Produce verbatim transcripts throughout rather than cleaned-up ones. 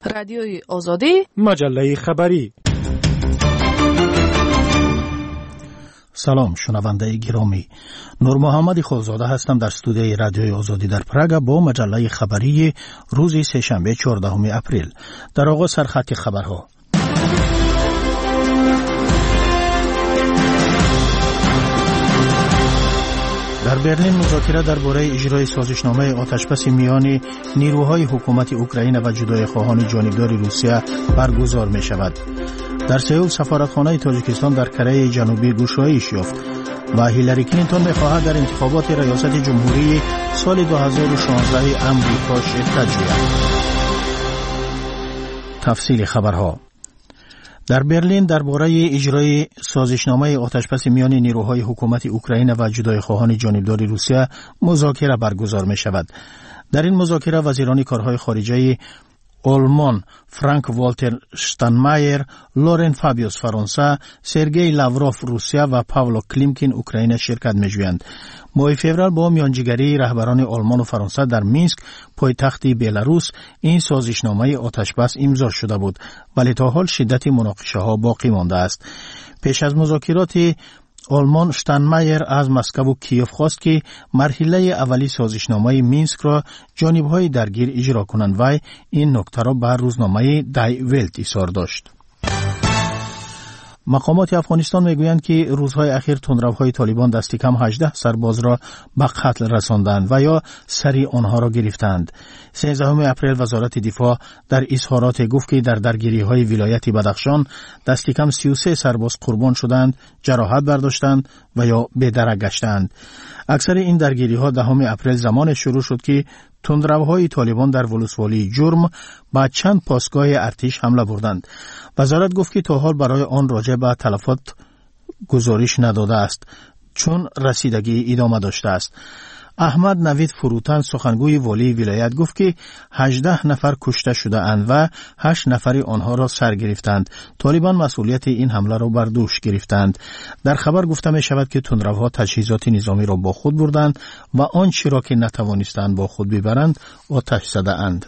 رادیوی آزادی، مجله خبری. سلام شنونده گرامی، نور محمد خالزاده هستم در استودیوی رادیوی آزادی در پراگ با مجله خبری روز سه‌شنبه چهاردهم اپریل. در آغاز سرخط خبرها. در برلین مذاکره درباره اجرای سازشنامه آتشبس میان نیروهای حکومت اوکراین و جدایی‌خواهان جانبدار روسیه برگزار می شود. در سئول سفارتخانه تاجیکستان در کره جنوبی گشایش یافت و هیلاری کلینتون می خواهد در انتخابات ریاست جمهوری سال دو هزار و شانزده امریکا شرکت جوید. تفصیل خبرها. در برلین درباره اجرای سازشنامه آتشبس میان نیروهای حکومت اوکراین و جدایی‌خواهان جانبدار روسیه مذاکره برگزار می شود. در این مذاکره وزیران کارهای خارجه آلمان فرانک والتر شتاینمایر، لورن فابیوس فرانسه، سرگئی لاوروف روسیه و پاولو کلیمکین اوکراین شرکت می‌جویند. ماه فوریه با میانجیگری رهبران آلمان و فرانسه در مینسک پایتخت بلاروس این سازشنامه آتشبس امضا شده بود، ولی تا حال شدت مناقشه‌ها باقی مانده است. پیش از مذاکرات آلمان شتاینمایر از مسکو و کیف خواست که مرحله اولی سازشنامه مینسک را جانب‌های درگیر اجرا کنند و این نکته را بر روزنامه دای ولت اظهار داشت. مقامات افغانستان میگویند که روزهای اخیر تندروهای طالبان دست کم هجده سرباز را به قتل رساندند و یا سری آنها را گرفتند. سیزدهم اپریل وزارت دفاع در اظهارات گفت که در درگیری‌های ولایت بدخشان دست کم سی و سه سرباز قربان شدند، جراحت برداشتند و یا به درک گشتند. اکثر این درگیری‌ها دهم اپریل زمان شروع شد که تندروهای طالبان در ولسوالی جرم با چند پاسگاه ارتش حمله بردند. وزارت گفت که تا حال برای آن راجع به تلفات گزارش نداده است چون رسیدگی ادامه داشته است. احمد نوید فروتن سخنگوی والی ولایت گفت که هجده نفر کشته شده اند و هشت نفر آنها را سر گرفتند. طالبان مسئولیت این حمله را بر دوش گرفتند. در خبر گفته می شود که تندروها تجهیزات نظامی را با خود بردند و آنچه را که نتوانستند با خود ببرند آتش زده اند.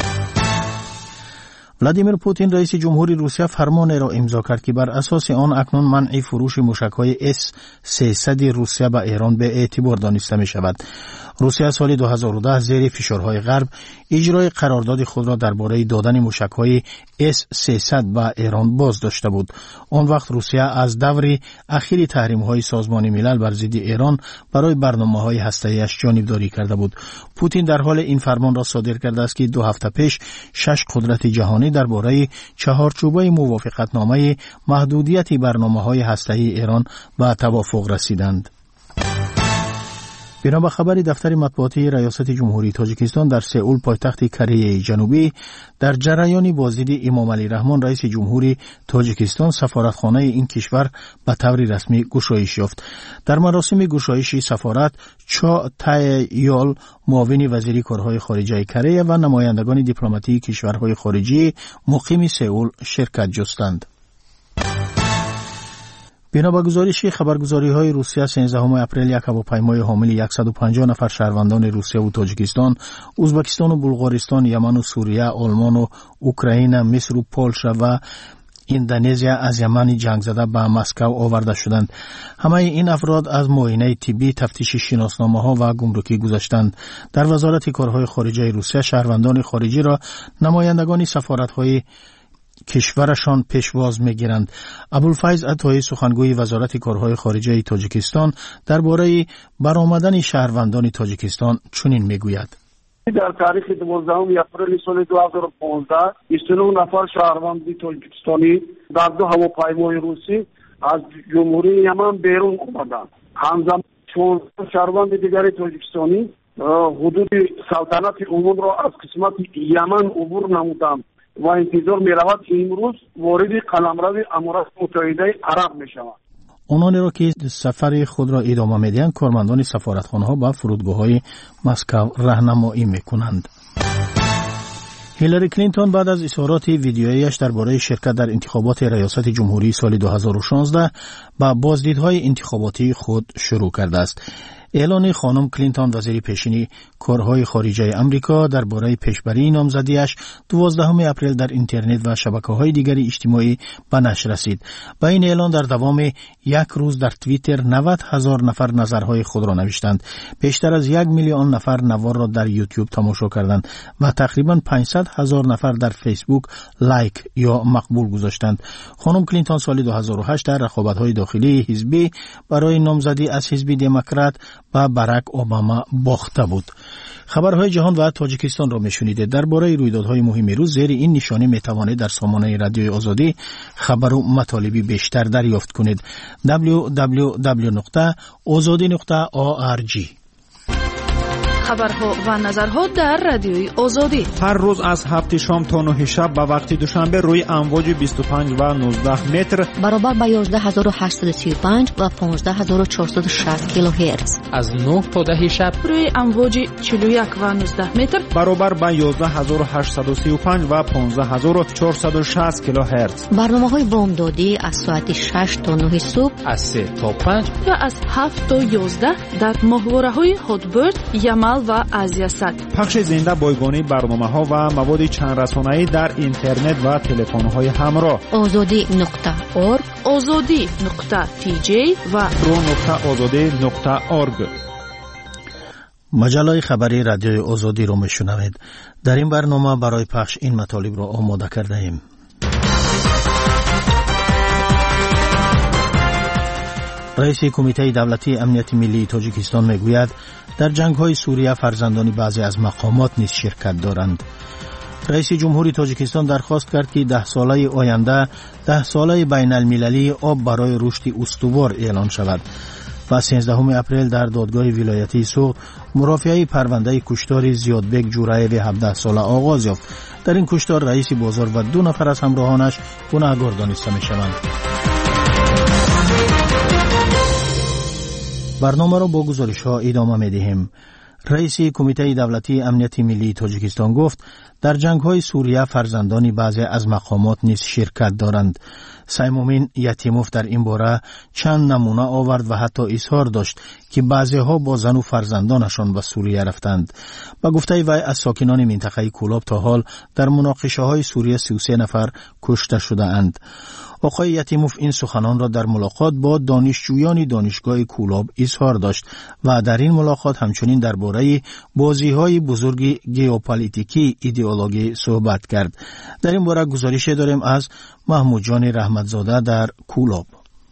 ولادیمیر پوتین رئیس جمهوری روسیه فرمانی را امضا کرد که بر اساس آن اکنون منع فروش موشک‌های اس سیصد روسیه به ایران به اعتبار دانسته می شود. روسیه سال دو هزار و ده زیر فشارهای غرب اجرای قرارداد خود را درباره دادن موشک‌های اس سیصد به ایران باز داشته بود. آن وقت روسیه از دور اخیر تحریم‌های سازمان ملل بر ضد ایران برای برنامه‌های هسته‌ایش جانبداری کرده بود. پوتین در حال این فرمان را صادر کرده است که دو هفته پیش شش قدرت جهانی درباره چهارچوبه موافقتنامه محدودیت برنامه‌های هسته‌ای ایران به توافق رسیدند. بنا به خبر دفتر مطبوعاتی ریاست جمهوری تاجیکستان در سئول پایتخت کره جنوبی در جریان بازدید امام علی رحمان رئیس جمهوری تاجیکستان سفارتخانه این کشور به طور رسمی گشایش یافت. در مراسم گشایش سفارت چا تایال معاون وزیر کارهای خارجه کره و نمایندگان دیپلماتی کشورهای خارجی مقیم سئول شرکت جستند. بنا به گزارش خبرگزاری‌های روسیه سیزدهم اپریل یک هواپیمای حامل صد و پنجاه نفر شهروندان روسیه و تاجیکستان، ازبکستان و بلغارستان، یمن و سوریه، آلمان و اوکراین، مصر و پولش و اندونزیا از یمن جنگ زده به مسکو آورده شدند. همه این افراد از معاینه طبی، تفتیش شناسنامه‌ها و گمرکی گذشتند. در وزارت کارهای خارجه روسیه شهروندان خارجی را نمایندگان سفارت‌های کشورشان پیشواز می‌گیرند. ابوالفیض عطایی سخنگوی وزارت کارهای خارجه تاجیکستان درباره برآمدن شهروندان تاجیکستان چنین میگوید: در تاریخ دوازدهم اپریل سال دو هزار و پانزده بیست و نه نفر شهروند تاجیکستانی در دو هواپیمای روسی از جمهوری یمن بیرون آمدند. همزمان چهارده شهروند دیگر تاجیکستانی حدود سلطنت عموم را از قسمت یمن عبور نمودند و انتظار می رود امروز وارد قلمرو امارات متحده عرب می شود. آنانی را که سفر خود را ادامه می‌دهند کارمندان سفارتخانه‌ها با فرودگاه‌های مسکو راهنمایی می‌کنند. هیلاری کلینتون بعد از اظهارات ویدیویی‌اش درباره شرکت در انتخابات ریاست جمهوری سال دو هزار و شانزده با بازدیدهای انتخاباتی خود شروع کرده است. اعلان خانم کلینتون وزیر پیشین کارهای خارجه آمریکا درباره پیشبری نامزدیش دوازدهم اپریل در اینترنت و شبکه‌های دیگر اجتماعی به نشر رسید. با این اعلان در دوام یک روز در توییتر نود هزار نفر نظرهای خود را نوشتند. بیشتر از یک میلیون نفر نوار را در یوتیوب تماشا کردند و تقریباً پانصد هزار نفر در فیسبوک لایک یا مقبول گذاشتند. خانم کلینتون سال دو هزار و هشت در رقابت‌های داخلی حزبی برای نامزدی از حزب دموکرات با باراک اوباما باخته بود. خبرهای جهان و تاجیکستان را میشنیدید. درباره رویدادهای مهم روز زیر این نشانه میتوانید در سامانه رادیوی آزادی خبر و مطالبی بیشتر دریافت کنید. دبلیو دبلیو دبلیو نقطه آزادی نقطه او آر جی. خبرها و نظرها در رادیوی آزادی هر روز از هفت شام تا نه شب به وقت دوشنبه روی امواج بیست و پنج و نوزده متر برابر با یازده هزار و هشتصد و سی و پنج و پانزده هزار و چهارصد و شصت کیلوهرتز از نه تا ده شب روی امواج چهل و یک و نوزده متر برابر با یازده هزار و هشتصد و سی و پنج و پانزده هزار و چهارصد و شصت کیلوهرتز. برنامه‌های بامدادی از ساعت شش تا نه صبح، از سه تا پنج و از هفت تا یازده در ماهواره‌های هاتبرد، یمل و آسیا صد. پخش زنده بایگانی برنامه‌ها و مواد چند رسانه‌ای در اینترنت و تلفن‌های همراه. آزادی نقطه اورگ، آزادی نقطه تی جی و رو نقطه آزادی نقطه اورگ. مجله خبری رادیوی آزادی رو میشنوید. در این برنامه برای پخش این مطالب را آماده کرده ایم. رئیس کمیته دولتی امنیت ملی تاجیکستان میگوید در جنگ‌های سوریه فرزندان بعضی از مقامات نیز شرکت دارند. رئیس جمهوری تاجیکستان درخواست کرد که ده ساله آینده ده ساله بین المللی آب برای رشد استوار اعلان شود. و سیزدهم اپریل در دادگاه ولایتی سوخت مرافعه پرونده کشتار زیادبک جورایو هفده ساله آغاز یافت. در این کشتار رئیس بازار و دو نفر از همراهانش گناهکار دانسته می‌شوند. برنامه را با گزارش‌ها ادامه می‌دهیم. رئیس کمیته دولتی امنیت ملی تاجیکستان گفت در جنگ‌های سوریه فرزندان بعضی از مقامات نیز شرکت دارند. سیمومین یتیموف در این باره چند نمونه آورد و حتی اظهار داشت که بعضی‌ها با زن و فرزندانشان به سوریه رفتند. با گفته وی از ساکنان منطقه کولاب تا حال در مناقشه‌های سوریه سی و سه نفر کشته شده اند. آقای یتیموف این سخنان را در ملاقات با دانشجویان دانشگاه کولاب اظهار داشت و در این ملاقات همچنین درباره بازی‌های بزرگ ژئوپلیتیکی ایدئولوژی صحبت کرد. در این باره گزارش داریم از محمود جان رحمتزاده در کولاب.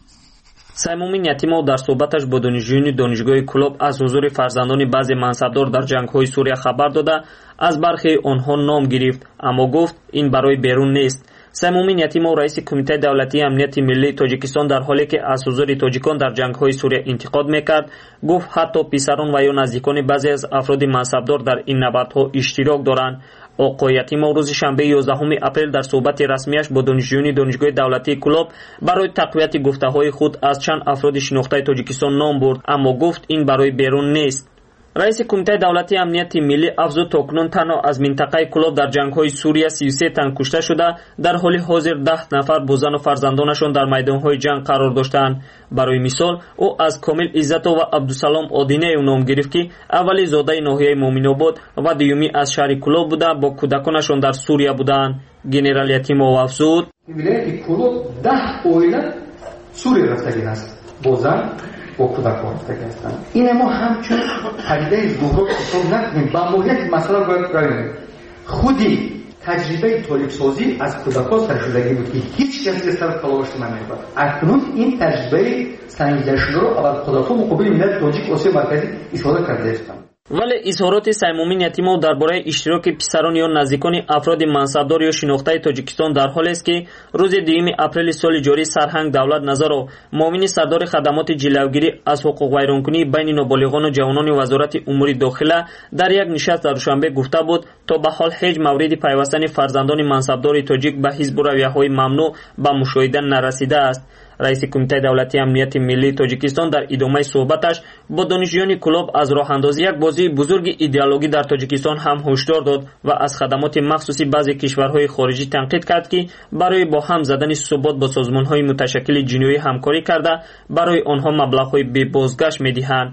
سیمومین یتیموف در صحبتش با دانشجویان دانشگاه کولاب از حضور فرزندان بعضی منصبدار در جنگ‌های سوریه خبر داده از برخی آنها نام گرفت، اما گفت این برای بیرون نیست. سیمومین یتیموف رئیس کمیته دولتی امنیت ملی تاجیکستان در حالی که از حضور تاجیکان در جنگ‌های سوریه انتقاد میکرد گفت حتی پسران و یا نزدیکان بعضی از افراد منصبدار در این نبردها اشتراک دارند. آقای یتیموف روز شنبه یازدهم اپریل در صحبت رسمیش با دانشجویان دانشگاه دولتی کولاب برای تقویت گفته‌های خود از چند افراد شناخته تاجیکستان نام برد، اما گفت این برای بیرون نیست. رئیس کمیته دولتی امنیت ملی افزود تاکنون تنها از منطقه کولاب در جنگ‌های سوریه سی و سه تن کشته شده، در حال حاضر ده نفر با زن و فرزندانشان در میدان‌های جنگ قرار داشتند. برای مثال او از کامل عزت و عبدالسلام آدینه نام گرفت که اولی زاده ناحیه مومن‌آباد و دیومی از شهر کولاب بوده، با کودکانشان در سوریه بودند. گنرال یتیموف افزود ولایت کولاب ده اویله سوریه رفتگی است با زن با کودکان رفتگی هستند. این ما همچون پدیده ظهور حساب نکنیم. با موقعیت مسئله باید بریم خودی تجربه تولید سازی از کودکان سرشدگی بود که هیچ کسی سر تلاش نمی‌کرد. اکنون این تجربه سنجیده شده رو اول کودکان مقابل ملت تاجیک آسیا مرکزی استفاده کرده هستند. ولی اظهارات سیمومین یتیموف درباره اشتراک پسران یا نزدیکان افراد منصبدار یا شناخته تاجیکستان در حالی است که روز دوم اپریل سال جاری سرهنگ دولت نظر و معاون سردار خدمات جلوگیری از حقوق ویرانکنی بین نابالغان و جوانان وزارت امور داخله در یک نشست در دوشنبه گفته بود تا به حال هیچ مورد پیوستن فرزندان منصبدار تاجیک به حزب و رویه‌های ممنوع به مشاهده نرسیده است. رئیس کمیته دولتی امنیت ملی تاجیکستان در ادامه صحبتش با دانشجویان کولاب از راه اندازی یک بازی بزرگ ایدئولوژی در تاجیکستان هم هشدار داد و از خدمات مخصوصی بعضی کشورهای خارجی تنقید کرد که برای با هم زدن ثبات با سازمانهای متشکل جنایی همکاری کرده برای آنها مبلغ‌های بی بازگشت می‌دهند.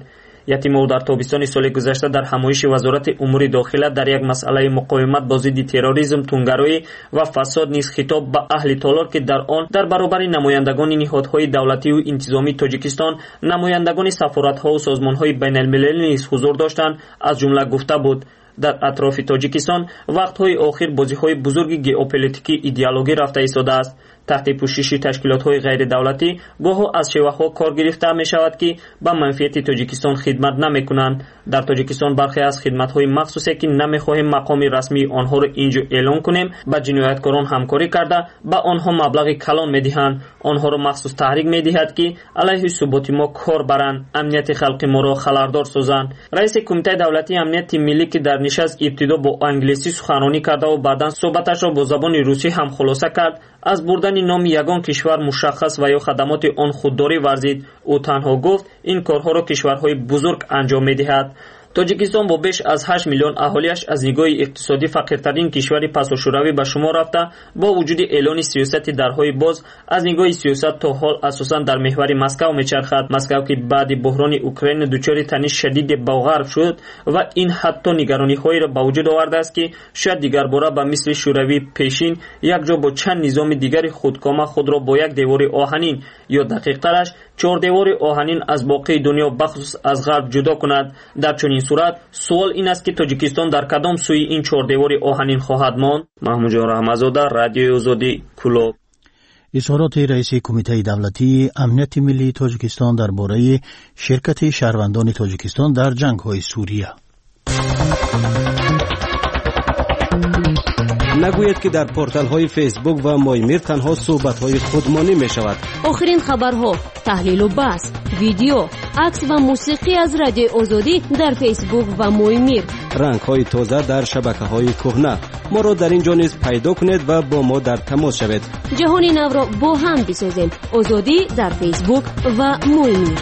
یتیمو در تابستان سال گذشته در همایش وزارت امور داخله در یک مسئله مقاومت با ضد تروریسم، تونگرایی و فساد نیز خطاب به اهل تالار که در آن در برابر نمایندگان نهادهای دولتی و انتظامی تاجیکستان، نمایندگان سفارت‌ها و سازمان‌های بین‌المللی نیز حضور داشتند، از جمله گفته بود در اطراف تاجیکستان وقت‌های آخر بازی‌های بزرگ ژئوپلیتیکی ایدئولوژی رفته ایستاده است. تحت پوشش تشکیلات‌های غیر دولتی گاه از شیوه‌ها کار گرفته می‌شود که به منفعت تاجیکستان خدمت نمی‌کنند. در تاجیکستان برخی از خدمت‌های مخصوصی که نمی‌خواهیم مقام رسمی آنها را اینجا اعلام کنیم، با جنایتکاران همکاری کرده به آنها مبلغ کلان می‌دهند. آنها را مخصوص تحریک می‌دهد که علیه ثبات ما کار برند، امنیت خلق ما را خلردار سازند. رئیس کمیته دولتی امنیت ملی که در نشست ابتدا با انگلیسی سخنرانی کرده و بعداً صحبتش را با زبان روسی هم خلاصه کرد، از بردن نام یگان کشور مشخص و یا خدمات آن خودداری ورزید. او تنها گفت این کارها را کشورهای بزرگ انجام می‌دهد. تاجیکستان با بیش از هشت میلیون اهالیش از نگاه اقتصادی فقیرترین کشور پس‌الشوروی به شمار رفته، با وجود اعلان سیاست درهای باز از نگاه سیاست تا حال اساساً در محور مسکو میچرخد. مسکو که بعد بحران اوکراین دچار تنش شدید با غرب شد و این حتی نگرانی‌هایی را به وجود آورده است که شاید دیگر باره به مثل شوروی پیشین یک جا با چند نظام دیگر خودکامه خود را با یک دیوار آهنین یا دقیق‌ترش چهار دیوار آهنین از باقی دنیا بخصوص از غرب جدا کند. در چنین صورت سوال این است که تاجیکستان در کدام سوی این چهار دیوار آهنین خواهد ماند؟ محمود جان رحمت‌زاده، رادیوی آزادی، کلوب. اظهارات رئیس کمیته دولتی امنیت ملی تاجیکستان درباره شرکت شهروندان تاجیکستان در جنگ‌های سوریه. نگوید که در پورتال‌های فیسبوک و مایمیر تنها صحبت‌های خودمانی می‌شود. آخرین خبرها، تحلیل و بحث، ویدیو، عکس و موسیقی از رادیو آزادی در فیسبوک و مایمیر. رنگ‌های تازه در شبکه‌های کهنه. ما را در اینجا نیز پیدا کنید و با ما در تماس شوید. جهان نو را با هم بسازیم. آزادی در فیسبوک و مایمیر.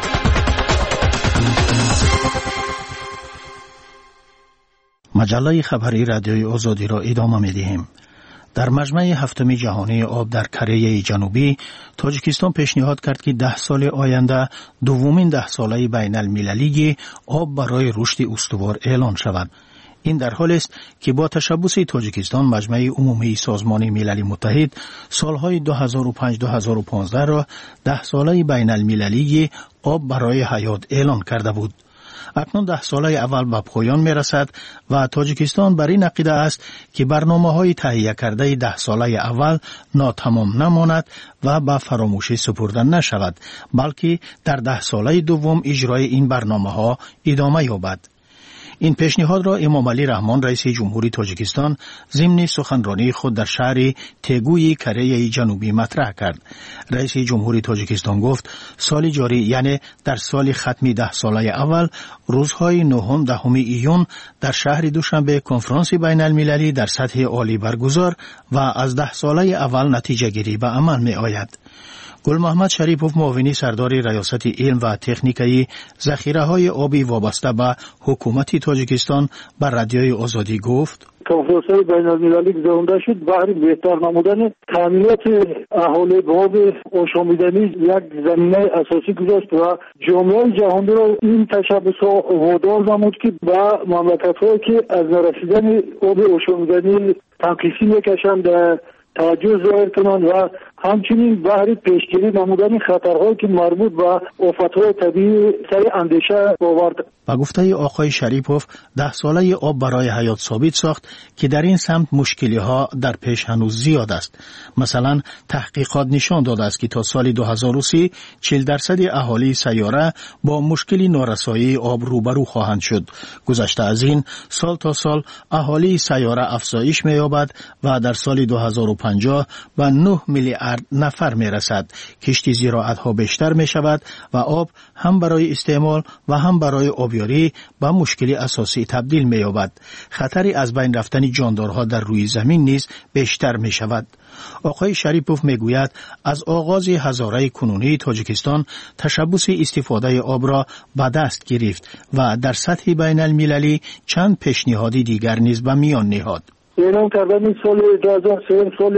مجله خبری رادیوی آزادی را ادامه می‌دهیم. در مجمع هفتم جهانی آب در کره جنوبی، تاجیکستان پیشنهاد کرد که ده سال آینده دومین ده ساله بین المللی آب برای رشد استوار اعلان شود. این در حالی است که با تشبث تاجیکستان مجمع عمومی سازمان ملل متحد سالهای دو هزار و پنج تا دو هزار و پانزده را ده ساله بین المللی آب برای حیات اعلان کرده بود. اکنون ده ساله اول به پایان می رسد و تاجیکستان بر این عقیده است که برنامه های تهیه کرده ده ساله اول ناتمام نماند و به فراموشی سپرده نشود، بلکه در ده ساله دوم اجرای این برنامه ها ادامه یابد. این پیشنهاد را امام علی رحمان رئیس جمهوری تاجیکستان ضمن سخنرانی خود در شهر تگوی کره جنوبی مطرح کرد. رئیس جمهوری تاجیکستان گفت سال جاری، یعنی در سال ختمی ده ساله اول، روزهای نهم دهم ایون در شهر دوشنبه کنفرانس بین المللی در سطح عالی برگزار و از ده ساله اول نتیجه گیری به عمل می آید. گل محمد شریپوف، معاون سردار ریاست علم و تکنیکی ذخیره‌های آبی وابسته به حکومت تاجیکستان بر رادیوی آزادی گفت: کنفرانس بین‌المللی گذرانده شد برای بهتر نمودن تامینات اهالی به آب آشامیدنی یک زمینه اساسی گذاشت و جامعه جهانی را این تشبث‌ها وادار نمود که به مملکت‌هایی که از نرسیدن آب آشامیدنی تنقیصی میکشند توجه ظاهر کنند و همچنین برای پیشگیری نمودن خطرهایی که مربوط به آفت‌های طبیعی سر اندیشه آورد. با گفته آقای شریپوف، ده ساله آب برای حیات ثابت ساخت که در این سمت مشکلی ها در پیش هنوز زیاد است. مثلا تحقیقات نشان داده است که تا سال دو هزار و سی چهل درصد اهالی سیاره با مشکلی نارسایی آب روبرو خواهند شد. گذشته از این، سال تا سال اهالی سیاره افزایش می‌یابد و در سال دو هزار و پنجاه به نه میلیارد نفر میرسد. کشتی زراعت‌ها بیشتر می‌شود و آب هم برای استعمال و هم برای آبیاری به مشکلی اساسی تبدیل می‌یابد. خطری از بین رفتن جاندارها در روی زمین نیز بیشتر می‌شود. آقای شریپوف میگوید از آغاز هزاره کنونی تاجیکستان تشبث استفاده آب را به دست گرفت و در سطح بین المللی چند پیشنهاد دیگر نیز به میان نهاد. اعلام کردن سال دو هزار و سه سال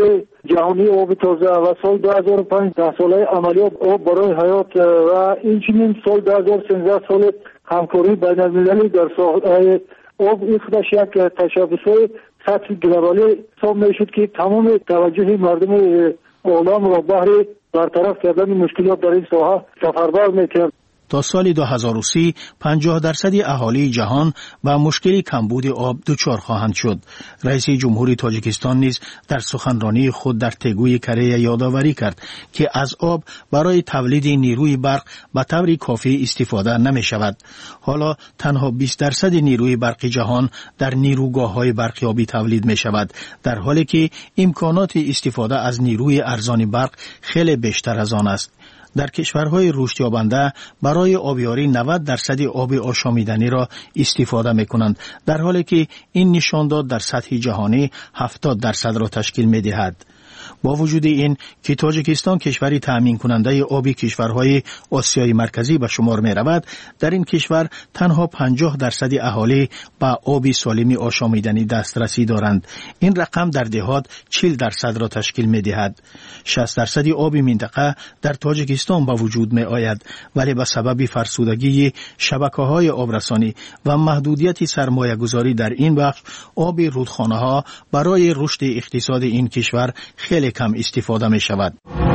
جهانی آب تازه و سال دو هزار و پنج ده ساله عملیات آب برای حیات و اینچنین سال دو هزار و سیزده سال همکاری بین المللی در ساحه آب این خودش یک تشبس سطح گلوبالی حساب میشد که تمام توجه مردم عالم را بهر برطرف کردن مشکلات در این ساحه سفربر میکرد. تا سال دو هزار و سی پنجاه درصد اهالی جهان با مشکل کمبود آب دچار خواهند شد. رئیس جمهوری تاجیکستان نیز در سخنرانی خود در تگوی کره یادآوری کرد که از آب برای تولید نیروی برق به طور کافی استفاده نمی شود. حالا تنها بیست درصد نیروی برق جهان در نیروگاه‌های برقیابی تولید می شود، در حالی که امکانات استفاده از نیروی ارزان برق خیلی بیشتر از آن است. در کشورهای رشد یابنده برای آبیاری نود درصد آب آشامیدنی را استفاده می کنند، در حالی که این نشانداد در سطح جهانی هفتاد درصد را تشکیل می دهد. با وجود این که تاجیکستان کشوری تأمین کننده آبی کشورهای آسیای مرکزی به شمار می رود، در این کشور تنها پنجاه درصد اهالی به آب سالم آشامیدنی دسترسی دارند. این رقم در دهات چهل درصد را تشکیل می دهد. شصت درصد آب منطقه در تاجیکستان به وجود می آید، ولی به سبب فرسودگی شبکه‌های آبرسانی و محدودیت سرمایه گذاری در این بخش آب رودخانه ها برای رشد اقتصاد این کشور خیلی کم استفاده می شود.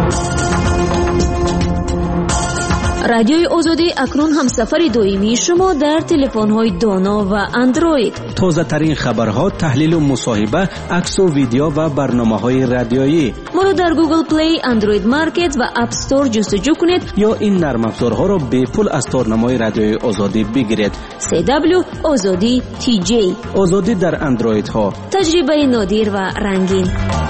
رادیوی آزادی اکنون هم سفر دائمی شما در تلفن‌های دانا و اندروید. تازه ترین خبرها، تحلیل و مصاحبه، عکس و ویدیو و برنامه‌های رادیویی. ما را در گوگل پلی، اندروید مارکت و اپ استور جستجو کنید یا این نرم افزارها را به پول از تارنمای رادیوی آزادی بگیرید. سی دبلیو آزادی تی جی. آزادی در اندروید ها. تجربه نادر و رنگین.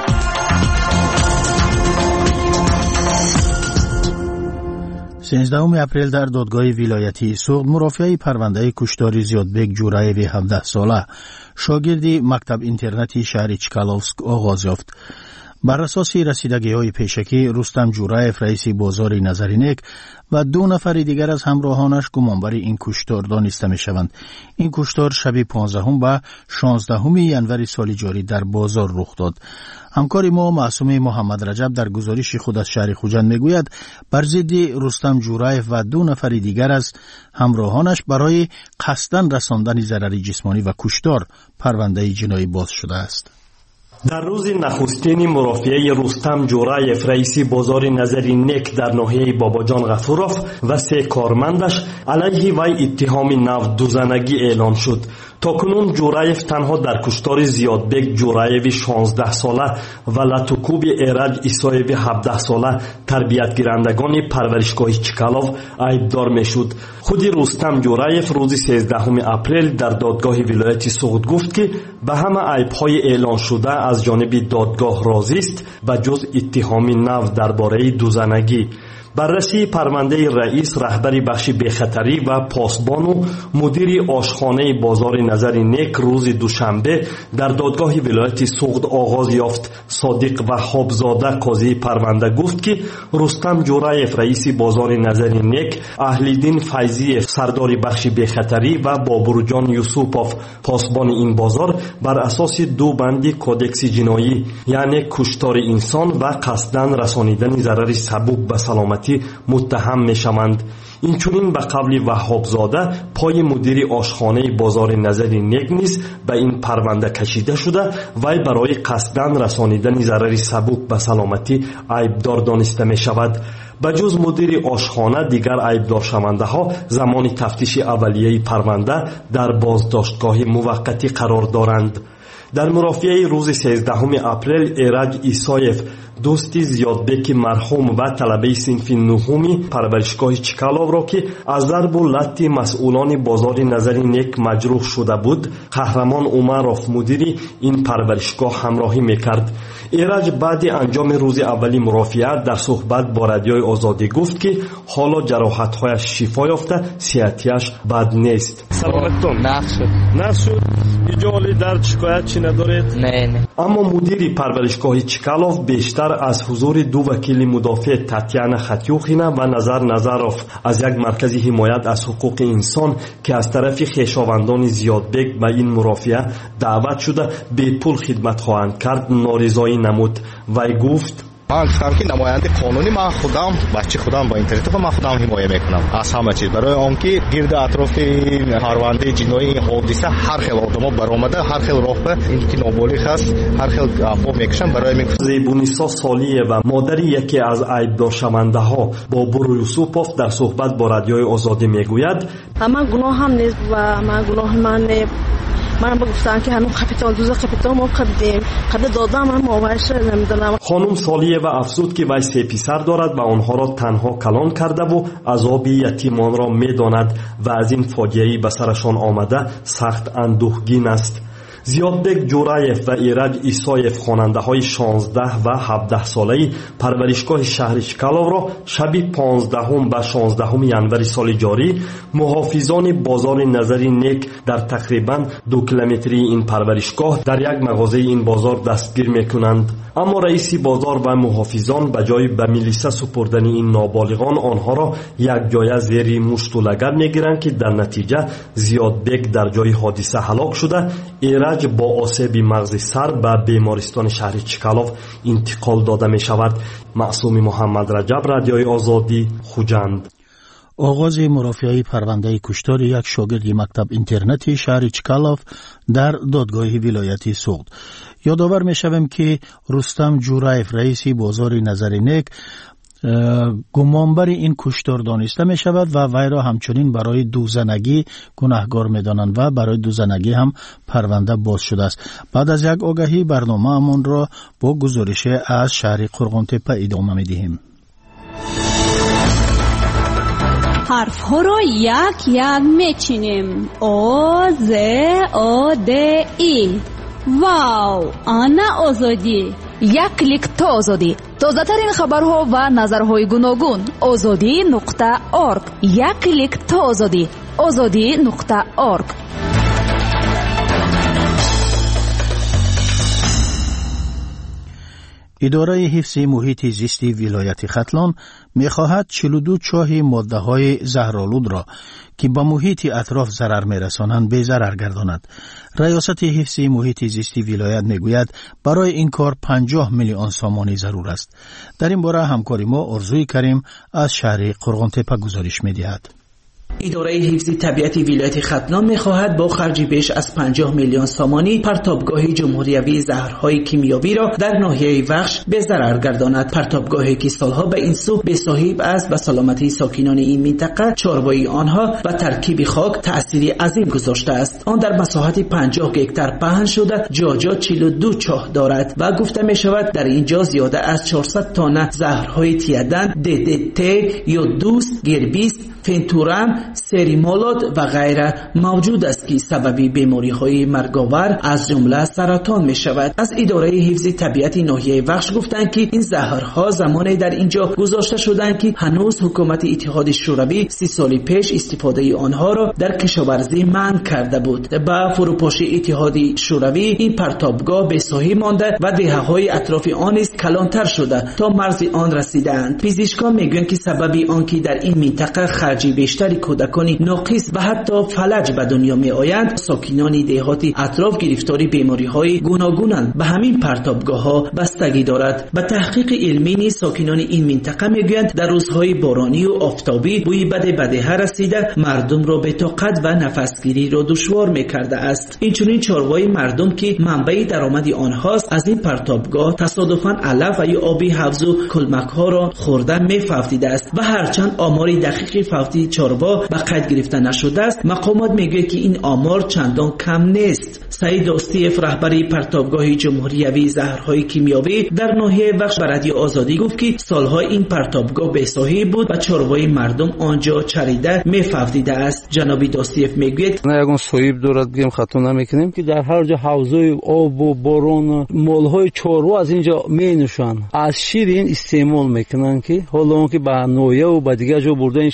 سیزدهم اپریل در دادگاه ولایتی سوخت مرافعه پرونده کشتار زیادبک جورایف هفده ساله شاگردی مکتب اینترنتی شهر چکالوفسک آغاز یافت. بر اساس رسیدگی‌های پیشکی رستم جورایف رئیس بازار نظرینک و دو نفر دیگر از همراهانش گمانبر این کشتار دانسته می‌شوند. این کشتار شب پانزدهم و شانزدهم ژانویه سال جاری در بازار رخ داد. همکار ما معصوم محمد رجب در گزارش خود از شهر خوجند میگوید بر ضد رستم جورایف و دو نفر دیگر از همراهانش برای قصداً رساندن ضرر جسمانی و کشتار پرونده جنایی باز شده است. در روز نخستین مرافعه رستم جورایف رئیس بازار نظری نک در ناحیه باباجان غفوروف و سه کارمندش علیه وی اتهام نفت دوزنگی اعلان شد. تاکنون جورایف تنها در کشتار زیادبک جورایف شانزده ساله و لاتوکوب ایرج ایسایف هفده ساله تربیت گیرندگان پرورشگاه چکالوف عیبدار میشد. خود رستم جورایف روز سیزدهم اپریل در دادگاه ولایت سوخت گفت که به همه عیب‌های اعلان شده از جانب دادگاه راضی است و جز اتهام نفت درباره دوزنگی. بررسی پرونده رئیس رهبر بخش بخطری و پاسبان و مدیر آشخانه بازار نظری نک روز دوشنبه در دادگاه ولایت سوخت آغاز یافت. صادق وهابزاده قاضی پرونده گفت که رستم جورایف رئیس بازار نظری نک، اهلیدین فیضی سردار بخش بخطری و بابرجان یوسوپوف پاسبان این بازار بر اساس دو بند کودکس جنایی یعنی کشتار انسان و قصداً رسانیدن ضرر سبب به سلامتی متهم می شوند. این چونین به قول وهابزاده پای مدیر آشخانه بازار نظری نک نیز به این پرونده کشیده شده و برای قصداً رسانیدن ضرر سبب به سلامتی عیبدار دانسته می شود. بجز مدیر آشخانه دیگر عیبدار شونده ها زمان تفتیش اولیه پرونده در بازداشتگاه موقتی قرار دارند. در مرافعه روز سیزدهم اپریل ایرج ایسایف دوستی زیادبک مرحوم و طلبه صنف نهمی پرورشگاه چکالوف را که از ضرب و لط مسئولان بازار نظری نک مجروح شده بود قهرمان عمروف مدیر این پرورشگاه همراهی میکرد. ایرج بعد انجام روز اولی مرافعه در صحبت با رادیوی آزادی گفت که حالا جراحت‌هایش شفا یافته، صحتیش بد نیست. سلامتون. نقص نقص ایجالی درد شکایت چی ندارید؟ نه نه. اما مدیر پرورشگاه چکالوف بیشتر از حضور دو وکیل مدافع تاتیانا خاتیوخینا و نظر نظروف از یک مرکز حمایت از حقوق انسان که از طرف خویشاوندان زیادبک به این مرافعه دعوت شده به پول خدمت خواهند کرد نارضایی نمود. وی گفت من گفتم که نماینده قانونی من خودم بچه خودم با اینترنت و من خودم حمایت میکنم از همه چیز برای آنکه گرد اطراف پرونده جنایی حادثه هر خیل آدما برآمده هر خیل راه به اینکه نابالغ است هر خیل افراد میکشن برای میگفتم. زیبونیسا سالیه و مادر یکی از عیبدار شونده ها با برو یوسوپوف در صحبت با رادیوی آزادی میگوید من گناهم نیست و من گناه من من بگفتم که همون کاپیتال دوز کاپیتال ما خریدیم قد دادم من موایش نمیدونم. خانم سالیه و افزود که وی سه پسر دارد و آنها را تنها کلان کرده و عذاب یتیمان را میداند و از این فاجعه به سرشان آمده سخت اندوهگین است. زیادبک جورایف و ایرج ایسایف خواننده های شانزده و هفده ساله پرورشگاه شهر چکالوف را شب پانزدهم و شانزدهم ینوری سال جاری محافظان بازار نظری نیک در تقریبا دو کیلومتری این پرورشگاه در یک مغازه این بازار دستگیر میکنند. اما رئیس بازار و محافظان به جای به میلیسا سپردن این نابالغان آنها را یک جای زیر مشت و لگد میگیرند که در نتیجه زیادبک در جای حادثه هلاک شده. ایرج با آسیب مغز سر به بیمارستان شهر چکالوف انتقال داده می شود. معصوم محمد رجب، رادیوی آزادی، خوجند. آغاز مرافعه پرونده کشتار یک شاگرد مکتب اینترنتی شهر چکالوف در دادگاه ولایتی سوخت. یادآور می شوم که رستم جورایف رئیس بازار نظری نیک گمانبر این کشتار دانسته می شود و وی را همچنین برای دوزنگی گناهکار می دانند و برای دوزنگی هم پرونده باز شده است. بعد از یک آگهی برنامه امان را با گزارش از شهر قرغنتپه ادامه می دهیم. حرف ها را یک یک می چینیم. او ز او د ای. واو، آنا آزادی. یک کلیک تا آزادی. تازه ترین خبرها و نظرهای گوناگون. آزادی نقطه ارگ. یک کلیک تا آزادی. آزادی نقطه ارگ. اداره حفظ محیط زیستی ولایت ختلان می‌خواهد چهل و دو چاه ماده‌های زهرآلود را که به محیط اطراف ضرر می‌رسانند بی‌ضرر گرداند. ریاست حفظ محیط زیستی ولایت میگوید برای این کار پنجاه میلیون سامانی ضرور است. در این باره همکاری ما آرزوی کریم از شهر قرغنتپه گزارش می‌دهد. اداره حفظ طبیعت ولایت ختلان می‌خواهد با خرج بیش از پنجاه میلیون سامانی پرتابگاه جمهوریوی زهرهای کیمیایی را در ناحیه وخش به ضرر گرداند. پرتابگاهی که سالها به این سو به صاحب است و سلامتی ساکنان این منطقه چاربایی آنها و ترکیب خاک تأثیری عظیم گذاشته است. آن در مساحت پنجاه هکتار پهن شده، جا جا چهل و دو چاه دارد و گفته می شود در اینجا زیاده از چهارصد تن زهرهای تیادن، ددت یا دوست، گربیس، فنتورم، سریمولود و غیره موجود است که سبب بیماری های مرگاور از جمله سرطان می شود. از اداره حفظ طبیعت ناحیه وخش گفتند که این زهرها زمانی در اینجا گذاشته شدند که هنوز حکومت اتحاد شوروی سی سال پیش استفاده آنها را در کشاورزی منع کرده بود. با فروپاشی اتحاد شوروی این پرتابگاه به سایه مانده و دهه های اطراف آن نیز کلانتر شده تا مرز آن رسیدند. پزشکان میگویند که سبب آن که در این منطقه خرج بیشتری کودکانی ناقص و حتی فلج به دنیا می آیند، ساکنان دهات اطراف گرفتاری بیماری های گوناگونند. به همین پرتابگاه ها بستگی دارد. به تحقیق علمی نیز ساکنان این منطقه میگویند در روزهای بارانی و آفتابی بوی بد بدها رسیده مردم را به طاقت و نفسگیری را دشوار میکرده است. اینچنین چاره‌های مردم که منبع درآمد آنهاست از این پرتابگاه تصادفاً علف و یا آبی حوض و کلمک ها را خوردن میفوتیده است و هرچند آمار دقیقی فوتی چاروا به قید گرفته نشده است، مقامات میگوید که این آمار چندان کم نیست. سعید داستیف رهبر پرتابگاه جمهوریوی زهرهای کیمیایی در ناحیه وخش به رادیو آزادی گفت که سالها این پرتابگاه بی‌ساحی بود و چاروای مردم آنجا چریده میفوتیده است. جناب داستیف میگوید نه یگان صاحب دارد گیم خطا نمیکنیم که در هر جا حوضای آب و باران مالهای چاروا از اینجا مینوشن، از شیر این استعمال میکنن که حالا اون که به نویه و به دیگه جا برده این شیر رو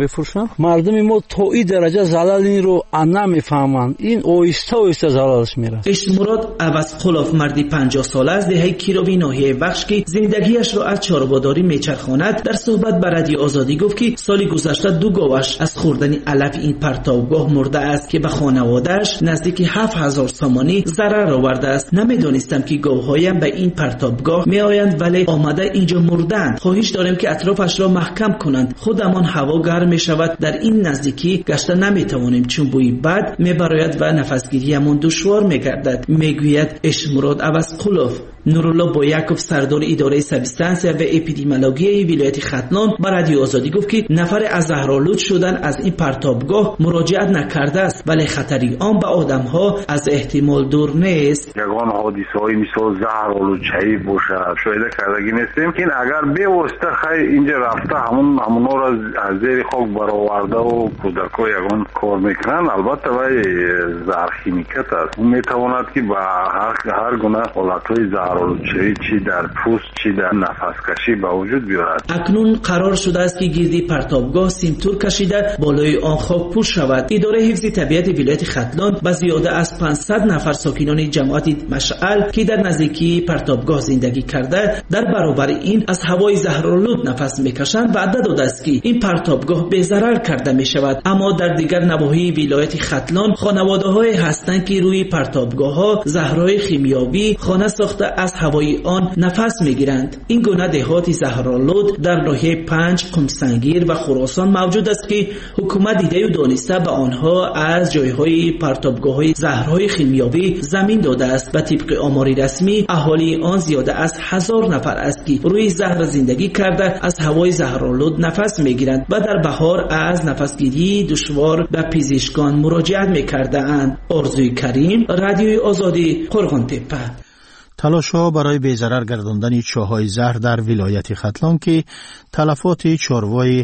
میفروشن مردم ما تا این درجه زلال این رو نمیفهمند این اویسته اویسته زلالش میره. اشمراد عوضقلوف مردی پنجاه ساله از دهه کیروی ناحیه وخش که زندگیش را از چاره‌باداری میچرخاند در صحبت با رادیو آزادی گفت که سال گذشته دو گاوش از خوردن علف این پرتابگاه مرده است که به خانواده‌اش نزدیک هفت هزار سامانی ضرر آورده است. نمیدانستم که گاوهایم به این پرتابگاه میآیند ولی آمده اینجا مردند. خواهش داریم که اطرافش را محکم کنند. خودمان هوا گرم می شود در این نزدیکی گشته نمیتوانیم چون بوی بد میبراید و نفسگیریمان دشوار میگردد، میگوید اشمراد عوضقلوف. نورالله بایکوف سردار اداره سبستانسیا و اپیدمیولوژی ولایت ختلان با رادیو آزادی گفت که نفر از زهرآلود شدن از این پرتابگاه مراجعت نکرده است ولی خطری آن به آدم‌ها از احتمال دور نیست. یگان حادثه‌های مثل زهرآلودشی باشه شاید کردگی نیستیم که اگر به واسطه خیر اینجا رفته همون همونا را از زیر خاک برآورده و کودک‌ها یگان کار میکنن البته وای زهر شیمیکت است اون میتواند که با هر هر گونه حالت‌های زهر چی چی در پوست چی در نفس کشی به وجود بیارد. اکنون قرار شده است که گردی پرتابگاه سیمتور کشیده بالای آن خاک پوش شود. اداره حفظ طبیعت ولایت ختلان با زیاده از پانصد نفر ساکنان جماعت مشعل که در نزدیکی پرتابگاه زندگی کرده در برابر این از هوای زهرآلود نفس میکشند وعده داده است که این پرتابگاه به ضرر کرده می شود. اما در دیگر نواحی ولایت ختلان خانواده‌های هستند که روی پرتابگاه‌ها زهرهای شیمیایی خانه ساخته از هوای آن نفس میگیرند. این گونه دهات زهرآلود در ناحیه پنج، قمسنگیر و خراسان موجود است که حکومت دیده و دانسته به آنها از جایهای پرتابگاه‌های زهرهای شیمیایی زمین داده است. به طبق آماری رسمی اهالی آن زیاده از هزار نفر است که روی زهر زندگی کرده از هوای زهرآلود نفس میگیرند و در بهار از نفسگیری دشوار به پزشکان مراجعت میکردند. آرزوی کریم، رادیوی آزادی، قرغن‌تپه. تلاش‌ها برای بی‌ضرر گرداندن چاهای زهر در ولایت ختلان که تلفات چاروای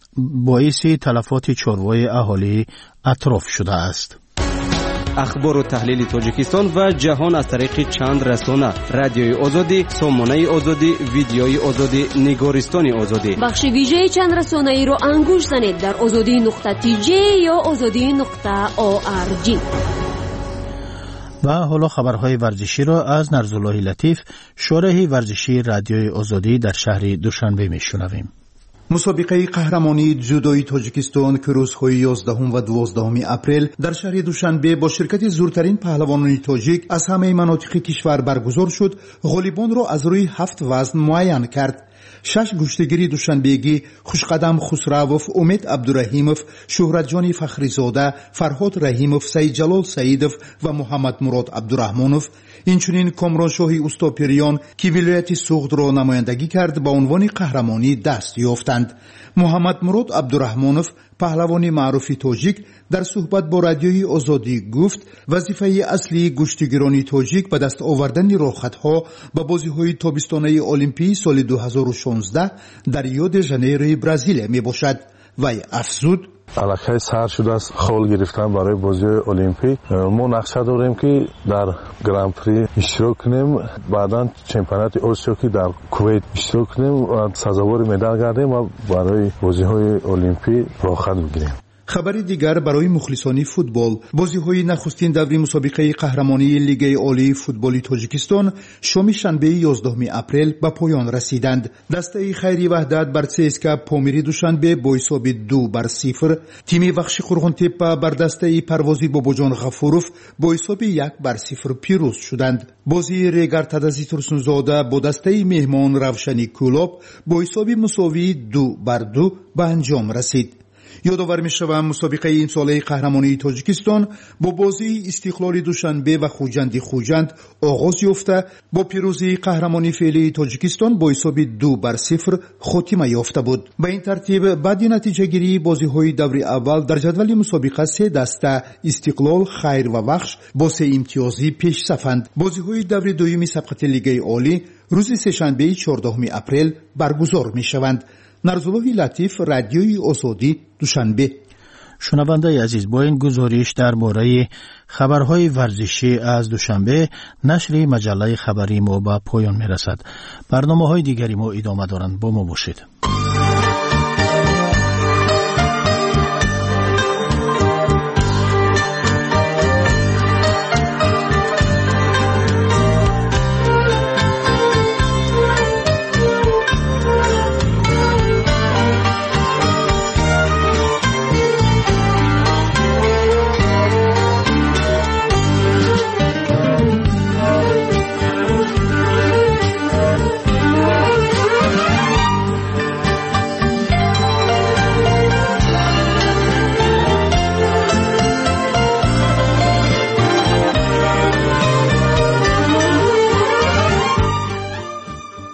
باعث تلفات چاروای اهالی اطراف شده است. اخبار و تحلیل تاجیکستان و جهان از طریق چند رسانه: رادیوی آزادی، سامانه آزادی، ویدیوی آزادی، نگارستان آزادی. بخش ویژه چند رسانه ای را انگوش زنید در آزادی نقطه تی جی یا آزادی نقطه او آر جی. و حالا خبرهای ورزشی را از نرزالله لطیف، شارح ورزشی رادیوی آزادی در شهر دوشنبه میشنویم. مسابقه قهرمانی جودوی تاجیکستان که روزهای یازدهم و دوازدهم اپریل در شهر دوشنبه با شرکت زورترین پهلوانان تاجیک از همه مناطق کشور برگزار شد، غالیبان را از روی هفت وزن معین کرد. شش گشتگیری دوشنبهگی خوشقدم خسروف، امید عبدالرحیمов، شهرتجان فخریزاده، فرهاد رحیمov، سعید جلال سعیدov و محمد مراد عبدالرحمانov، اینچنین کامران شاهی اوستاپریان که ولایت سوغد را نمایندگی کرد با عنوان قهرمانی دست یافتند. محمد مراد عبدالرحمانov، پهلوان معروف تاجیک، در صحبت با رادیوی آزادی گفت وظیفه اصلی گشتیگران تاجیک به دست آوردن راحت‌ها به بازی‌های تابستانه المپی سال دو هزار و شانزده در ریو دی ژانیروی برزیل میباشد. وی افزود: علاقه سر شده است خول گرفتن برای بازی المپی. ما نقشه داریم که در گرند پری اشتراک کنیم، بعدا چمپیونات آسیا که در کویت اشتراک کنیم و سزاوار مدال گردیم و برای بازی های المپی راحت بگیریم. خبری دیگر برای مخلصان فوتبال: بازی‌های نخستین دوری مسابقه قهرمانی لیگ عالی فوتبال تاجیکستان شام شنبه یازدهم اپریل به پایان رسیدند. دسته خیری وحدت بر سیسکا پامیری دوشنبه با حساب دو بر صفر، تیم وخش قرغن‌تپه بر دسته پروازی باباجان غفوروف با حساب یک بر صفر پیروز شدند. بازی ریگر تدزی ترسونزاده با دسته مهمان روشنی کولاب با حساب مساوی دو بر دو به انجام رسید. یادآور می‌شوم مسابقه این ساله قهرمانی تاجیکستان با بازی استقلال دوشنبه و خوجند خوجند آغاز یافته با پیروزی قهرمانی فعلی تاجیکستان با حساب دو بر صفر خاتمه یافته بود. به این ترتیب بعد نتیجه گیری بازی‌های دور اول در جدول مسابقه سه دسته استقلال، خیر و وخش با سه امتیازی پیش صفند. بازی‌های دور دوم سبقت لیگ عالی روز سه‌شنبه چهاردهم اپریل برگزار می‌شوند. نرزالله لطیف، رادیوی آزادی، دوشنبه. شنونده عزیز، با این گزارش درباره خبرهای ورزشی از دوشنبه نشر مجله خبری ما به پایان میرسد. برنامه‌های دیگری ما ادامه دارند. با ما باشید.